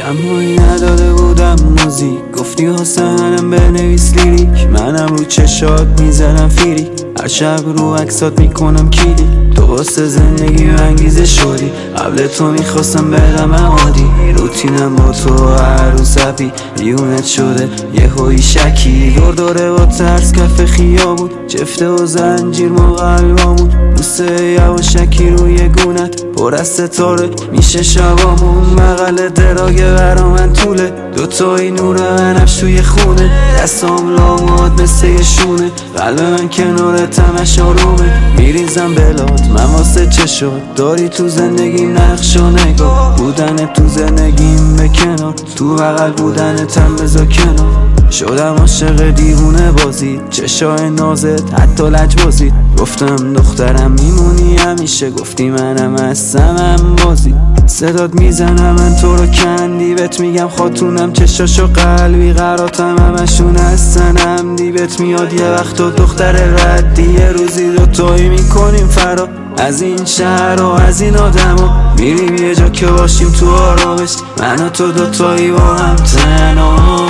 شمایی نداده بودم موزیک، گفتی حسنم بنویس لیریک، منم رو چشات میزنم فیری، هر شب رو عکسات میکنم کلیک. تو واسه زندگی انگیزه شدی، قبل تو میخواستم برم عادی، روتینم با تو هر روز هپی، دیونت شده یه هایی شکی، دور داره با ترس کف خیا بود، چفته و زنجیر ما قلبامون، بوسه یواشکی روی گونت پر از ستاره میشه شبامون، بغل دراگه برا من طوله، دوتایی نور بنفش توی خونه، دستام لاماد مثل یه شونه، قلب من کنار تمش آرومه، میریزم بلات من واسه چشات، داری تو زندگیم نقش و نگاه، بودن تو زندگیم به کنار، تو بغل بودن تن بذار کنار، شدم عاشق دیوونه بازی، چشای نازت حتی لجبازی، گفتم دخترم میمونی همیشه، گفتی منم هستم بازی، صدات میزنم من تو رو کندی، بهت میگم خاتونم چشاشو قلبی، قراتم همشون هستن عمدی، بهت میاد یه وقت تو دختر ردی، یه روزی دوتایی میکنیم فرا از این شهر و از این آدما، میریم یه جا که باشیم تو آرامش، من و تو دوتایی با هم تنها.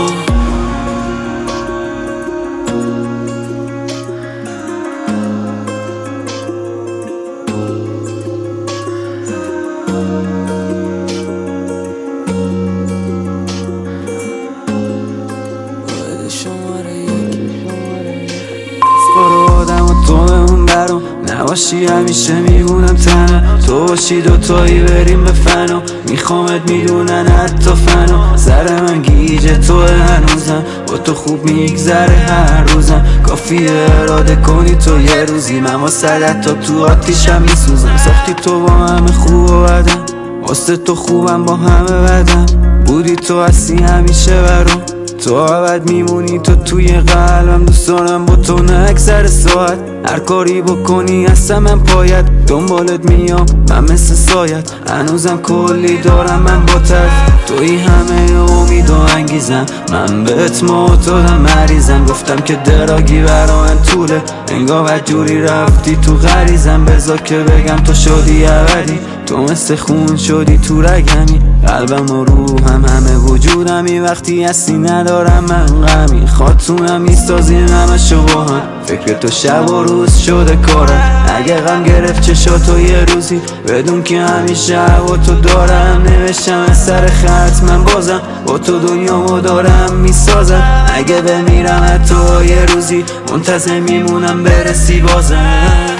آدم و تو بمون برام، نباشی همیشه میمونم تنها، تو باشی دوتایی بریم به فنا، میخوامت میدونن حتی فنا، سر من گیجه توه هنوزم، با تو خوب میگذره هر روزم، کافیه اراده کنی تو یه روزی، من واسه تا تو آتیشم میسوزم، ساختی تو با همه خوب و بدم، واسه تو خوبم با همه بدم، بودی تو هستی همیشه برام، تو ابد میمونی تو توی قلبم، دوست دارم با تو نه اکثر ساعت، هر کاری بکنی هستم من پایت، دنبالت میام من مثل سایت، هنوزم کلی دارم من با تف، توی همه امید و انگیزم، من بهت معتادم مریضم، گفتم که دراگی برا من طوله، انگار بدجوری رفتی تو غریزم، بذار که بگم تو شدی ابدی، تو مثل خون شدی تو رگمی، قلبم و روحم همه وجودمی، وقتی هستی ندارم من غمی، خاطونم میسازیم همشو با هم، فکر تو شب و روز شده کارم، اگه غم گرفت چشاتو یه روزی، بدون که همیشه با تو دارم، نوشتم از سر خط من بازم، با تو دنیامو دارم میسازم، اگه بمیرم حتی یه روزی، منتظر میمونم برسی بازم.